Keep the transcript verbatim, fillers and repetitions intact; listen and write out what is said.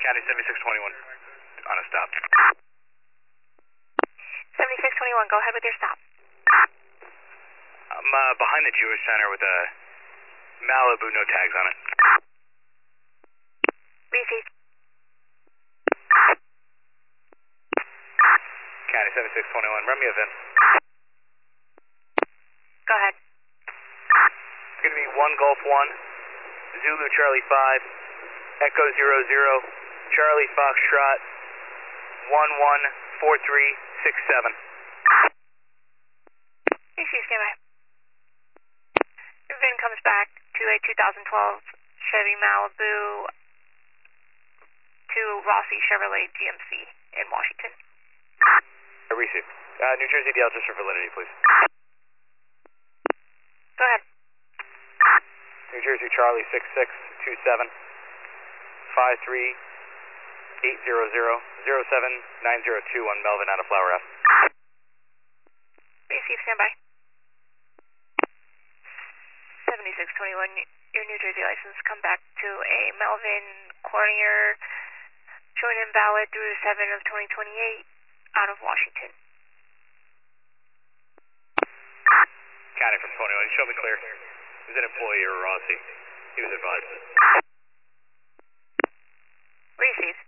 County seventy-six twenty-one on a stop. seventy-six twenty-one, go ahead with your stop. I'm uh, behind the Jewish Center with a Malibu, no tags on it. Received. County seventy-six twenty-one, run me a V I N. Go ahead. It's going to be one Golf one, Zulu Charlie five, Echo zero zero, Charlie Foxtrot, one one four three six seven. Received, stand by. Your V I N comes back to a two thousand twelve Chevy Malibu to Rossi Chevrolet G M C in Washington. I received. Uh, New Jersey D L, just for validity, please. Go ahead. New Jersey Charlie six six two seven five three eight zero zero zero seven nine zero two on Melvin out of Flower Ave. Receive, standby. seventy-six twenty-one, your New Jersey license come back to a Melvin Cornier, showing invalid through seven of twenty twenty-eight out of Washington. County from twenty-one, show me clear. He's an employee or Rossi. He was advised. Receive.